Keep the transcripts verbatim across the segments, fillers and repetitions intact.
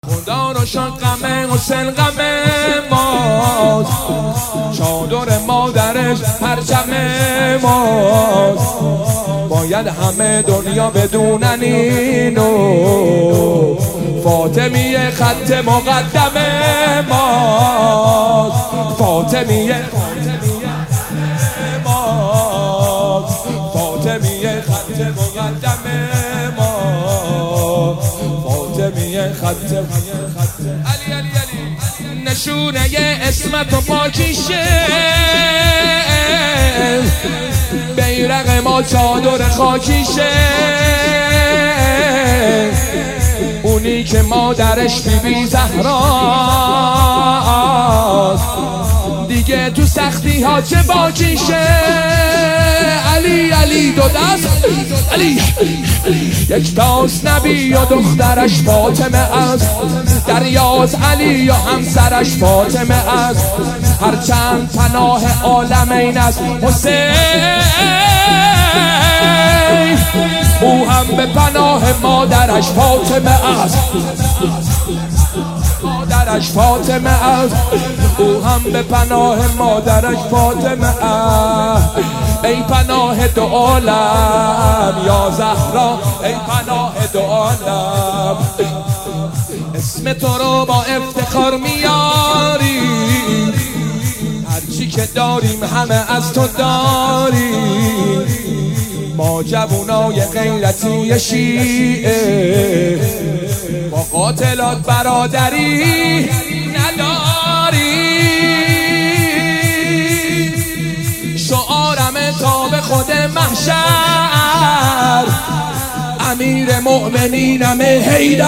خدا رو شان غم حسین غم ماست، چادر مادرش پرچم ماست. باید همه دنیا بدونن اینو، فاطمی خط مقدم ماست. فاطمی ماست، فاطمی خط مقدم ماست. فاطمی خط علی علی علی نشونه ی اسمت و پاکیشه، بیرق ما چادر خاکیشه. اونی که مادرش بی بی زهراست، دیگه تو سختی ها چه باکیشه. علی علی دو دست علی، یک تاس نبی و دخترش فاطمه است. دریاز علی و همسرش فاطمه است. هرچند پناه عالمین است حسین، او هم به پناه مادرش فاطمه است. مادرش فاطمه است، او هم به پناه مادرش فاطمه است. ای پناه دو عالم یا زهرا، ای پناه دو عالم. اسم تو رو با افتخار میاریم، هرچی که داریم همه از تو داریم. ما جوونای غیرتی شیعه با قاتلات برادری نداری. شعارم تا به خود محشر، امیر مؤمنینم حیدر.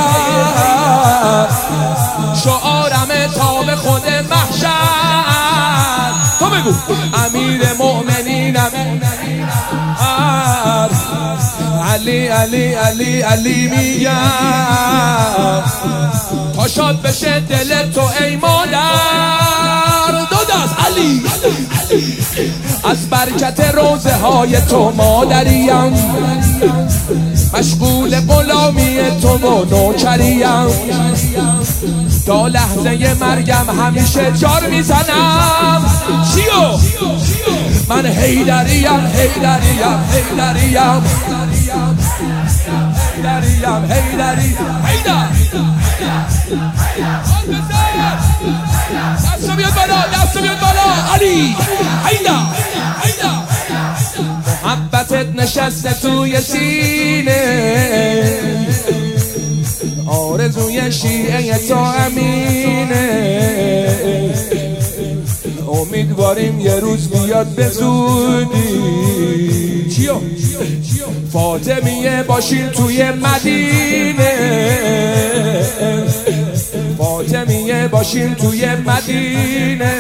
شعارم تا به خود محشر، تو بگو امیر مؤمنینم علی علی علی علی میگم. تا شاد بشه دل تو ای مادر، دو دست علی. از برکت روزه های تو مادریم، مشغول غلامی تو و نوکریم. تا لحظه مرگم همیشه جار میزنم. چیو؟ من حیدریم حیدریم حیدریم حیدریم حیدری حیدر. دستو بیاد بالا، دستو بیاد بالا علی حیدر حیدر. محبتت نشسته توی سینه، آرزوی شیعه تو امینه. امیدواریم یه روز بیاد به زودی. چیو؟ فاطمیه باشیم توی مدینه، فاطمیه باشیم توی مدینه.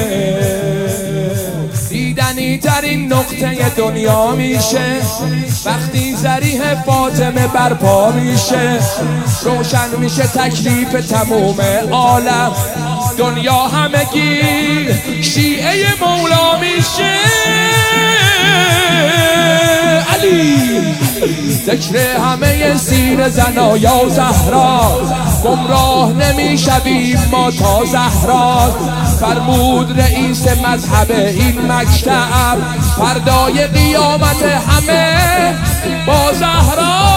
دیدنی ترین نقطه دنیا میشه وقتی ذریح فاطمه برپا میشه. روشن میشه تکلیف تموم عالم، دنیا همگی شیعه مولا میشه. علی ذکر همه سیر زنا یا زهرا، گمراه نمیشویم ما تا زهرا. فرمود رئیس مذهب این مکتب، فردای قیامت همه با زهرا.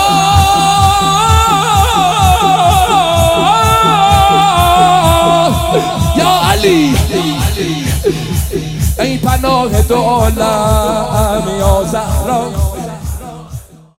یا علی ای پناه دو عالم.